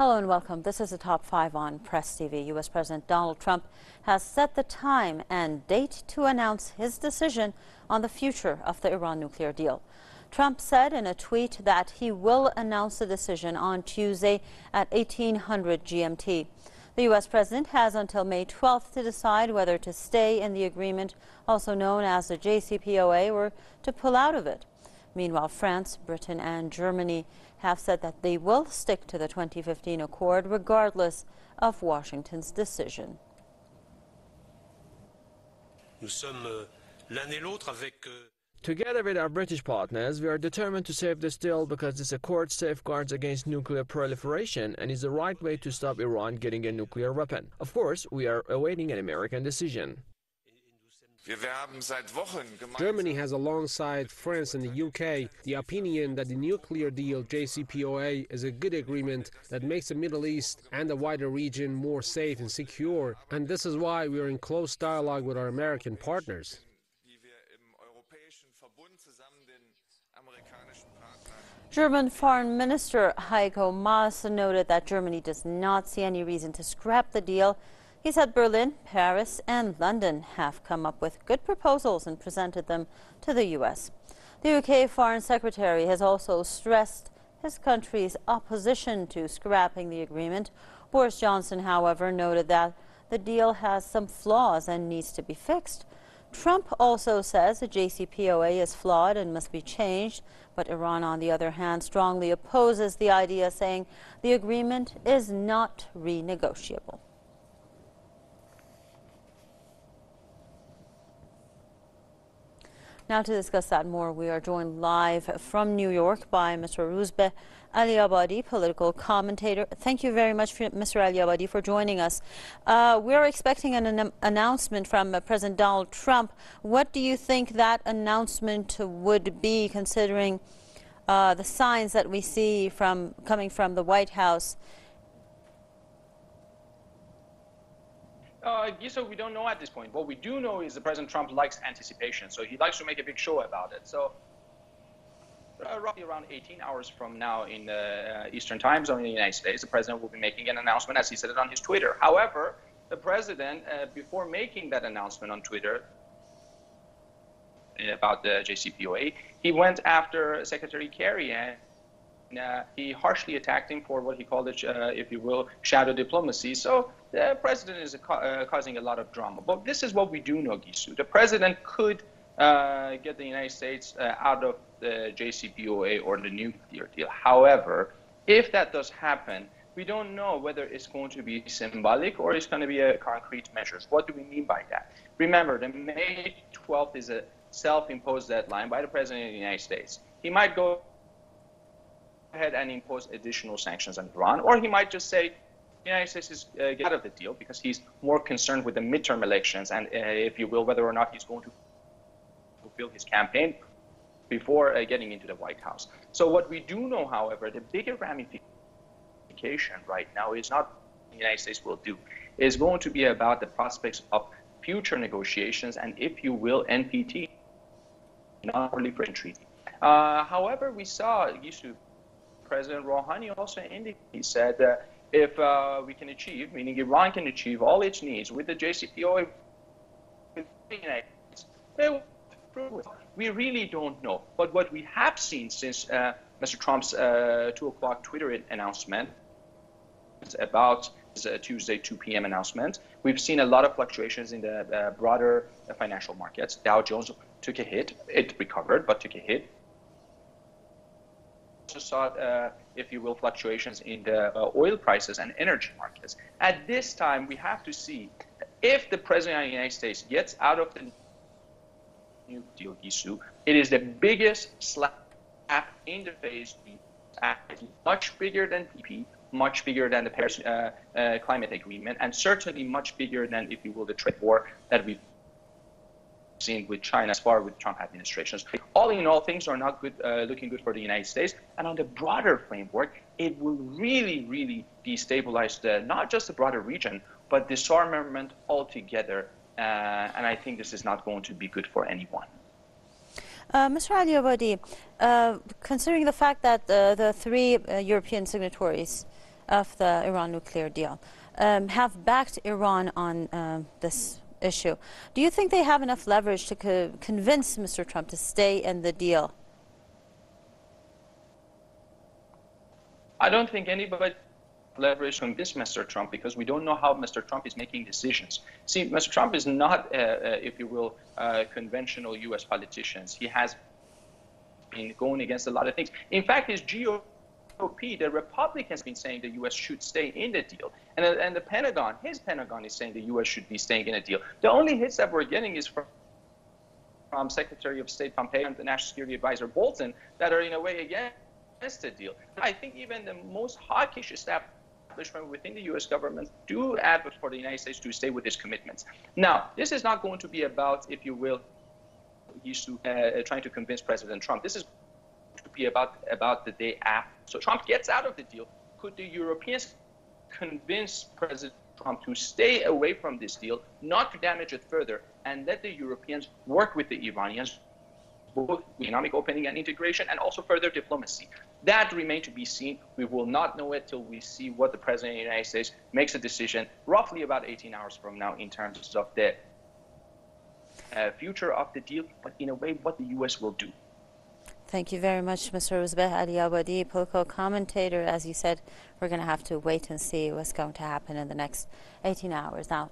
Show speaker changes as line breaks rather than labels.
Hello and welcome. This is the Top 5 on Press TV. U.S. President Donald Trump has set the time and date to announce his decision on the future of the Iran nuclear deal. Trump said in a tweet that he will announce the decision on Tuesday at 1800 GMT. The U.S. president has until May 12th to decide whether to stay in the agreement, also known as the JCPOA, or to pull out of it. Meanwhile, France, Britain and Germany have said that they will stick to the 2015 accord regardless of Washington's decision.
Together with our British partners, we are determined to save this deal because this accord safeguards against nuclear proliferation and is the right way to stop Iran getting a nuclear weapon. Of course, we are awaiting an American decision.
Germany has, alongside France and the UK, the opinion that the nuclear deal JCPOA is a good agreement that makes the Middle East and the wider region more safe and secure, and this is why we are in close dialogue with our American partners.
German Foreign Minister Heiko Maas noted that Germany does not see any reason to scrap the deal. He said Berlin, Paris and London have come up with good proposals and presented them to the U.S. The UK Foreign Secretary has also stressed his country's opposition to scrapping the agreement. Boris Johnson, however, noted that the deal has some flaws and needs to be fixed. Trump also says the JCPOA is flawed and must be changed, but Iran, on the other hand, strongly opposes the idea, saying the agreement is not renegotiable. Now to discuss that more, we are joined live from New York by Mr. Roozbeh Aliabadi, political commentator. Thank you very much, Mr. Aliabadi, for joining us. We're expecting an announcement from President Donald Trump. What do you think that announcement would be, considering the signs that we see coming from the White House?
So we don't know at this point. What we do know is that President Trump likes anticipation, so he likes to make a big show about it. So roughly around 18 hours from now in the Eastern Time Zone in the United States, the president will be making an announcement, as he said it on his Twitter. However, the president, before making that announcement on Twitter about the JCPOA, he went after Secretary Kerry and he harshly attacked him for what he called it, if you will, shadow diplomacy. So the president is causing a lot of drama. But this is what we do know, Gisu. The president could get the United States out of the JCPOA or the nuclear deal. However, if that does happen, we don't know whether it's going to be symbolic or it's going to be a concrete measures. What do we mean by that? Remember, the May 12th is a self-imposed deadline by the president of the United States. He might go ahead and impose additional sanctions on Iran, or he might just say the United States is get out of the deal because he's more concerned with the midterm elections and, if you will, whether or not he's going to fulfill his campaign before getting into the White House. So what we do know, however, the bigger ramification right now is not what the United States will do. It's going to be about the prospects of future negotiations and, if you will, NPT, non-proliferation treaty. However, we saw President Rouhani also indicated, he said if we can achieve, meaning Iran can achieve all its needs with the JCPOA, we really don't know. But what we have seen since Mr. Trump's 2 o'clock Twitter announcement about Tuesday 2 p.m. announcement, we've seen a lot of fluctuations in the broader financial markets. Dow Jones took a hit. It recovered, but took a hit. Saw, if you will, fluctuations in the oil prices and energy markets. At this time, we have to see if the president of the United States gets out of the new deal, Gisu, it is the biggest slap in the face, much bigger than PP, much bigger than the Paris climate agreement, and certainly much bigger than, if you will, the trade war that we've seen with China as far with Trump administrations. All in all, things are not good, looking good for the United States. And on the broader framework, it will really, really destabilize not just the broader region, but disarmament altogether. And I think this is not going to be good for anyone.
Mr. Aliabadi, considering the fact that the three European signatories of the Iran nuclear deal have backed Iran on this issue. Do you think they have enough leverage to convince Mr. Trump to stay in the deal?
I don't think anybody leverage convince Mr. Trump, because we don't know how Mr. Trump is making decisions. See, Mr. Trump is not, if you will, conventional U.S. politicians. He has been going against a lot of things. In fact, his GOP, the Republicans, have been saying the U.S. should stay in the deal. And the Pentagon, his Pentagon is saying the U.S. should be staying in a deal. The only hits that we're getting is from Secretary of State Pompeo and the National Security Advisor Bolton that are in a way against the deal. I think even the most hawkish establishment within the U.S. government do advocate for the United States to stay with its commitments. Now, this is not going to be about, if you will, trying to convince President Trump. This is going to be about the day after. So Trump gets out of the deal. Could the Europeans convince President Trump to stay away from this deal, not to damage it further, and let the Europeans work with the Iranians, both economic opening and integration, and also further diplomacy? That remains to be seen. We will not know it till we see what the President of the United States makes a decision roughly about 18 hours from now in terms of the future of the deal, but in a way what the U.S. will do.
Thank you very much, Mr. Rouzbeh Aliabadi, political commentator. As you said, we're going to have to wait and see what's going to happen in the next 18 hours. Now,